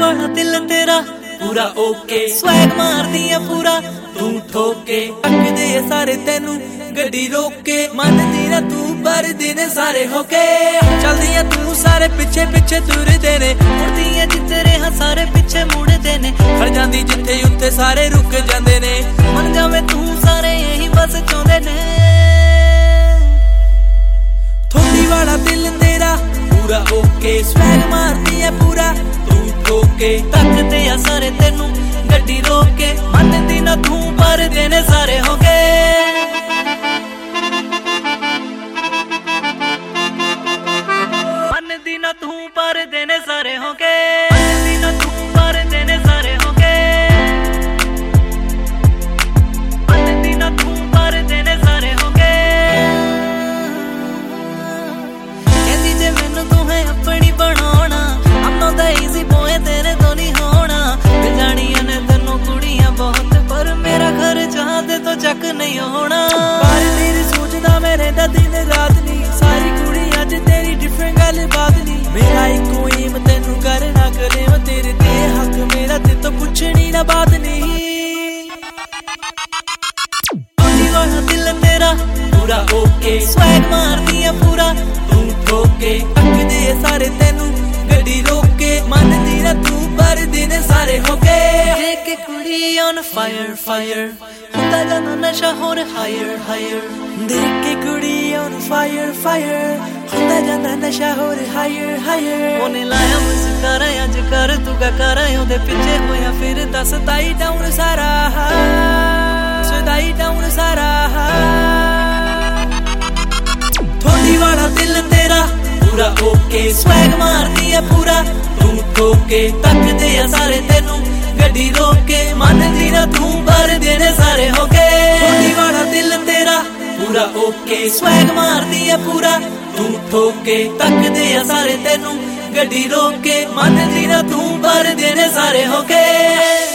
वाला दिल तेरा पूरा ओके, स्वैग मारदी है पूरा तू ठोके, तकदे सारे तेनू गड्डी रोके, मनदी ना तू पर दिन सारे होके, चलदी है तू सारे पिछे पिछे तुरदे ने, मुड़दी है जिथे रहा सारे पिछे मुड़दे ने, खड़ जांदी जिथे उत्थे सारे रुक जांदे ने, मन जावे तू सारे यही बस चाहुंदे ने। थोड़ी वाला दिल तेरा पूरा ओके, स्वैग मारदी है पूरा तू ठोके, तकदे आ सारे तेनू गड्डी रोके, मनदी ना तू पर देने सारे होके। मनदी ना तू पर देने सारे होके, मनदी ना तू पर देने सारे होके, मनदी ना तू पर देने सारे होके। कहती जे मैनू तू है अपनी बनाना, I'm not the easy boy तेरे तो नहीं होना, जानिया ने तेनों कुड़ियां बहुत पर मेरा घर चाहते तो चक नहीं होना। पर तेरी सोचदा मैं रहंदा दिन रात नहीं, सारी कुड़ी अज तेरी डिफरेंट गल बात नहीं, मेरा इको एम तेनू करना करेम, तेरे ते हक मेरा ते तो पुछनी ना बात नहीं। थोड़ी वाला दिल तेरा पूरा ओके, स्वैग मारदी है पूरा तू ठोके, तकदे सारे तेनू गड्डी रोके, मनदी ना तू पर दिन सारे होके। देख के कुड़ी on fire fire, हुंदा जांदा नशा होर higher higher, देख के कुड़ी on fire fire, हुंदा जांदा नशा होर higher higher। ओने लाया मुस्कारा अज कर तू क्या कर ओदे पिछे होया फिर दस ताई डाउन सारा, सदाई डाउन सारा। थोड़ी वाला दिल तेरा पूरा ओके, स्वैग मारदी है पूरा तू ठोके, तकदे आ सारे तेनू गड्डी रोके, मनदी ना तू पर देने सारे होके। थोड़ी वाला दिल तेरा पूरा ओके, स्वैग मारदी है पूरा तू ठोके, तकदे आ सारे तेनू गड्डी रोके, मनदी ना तू पर देने सारे होके।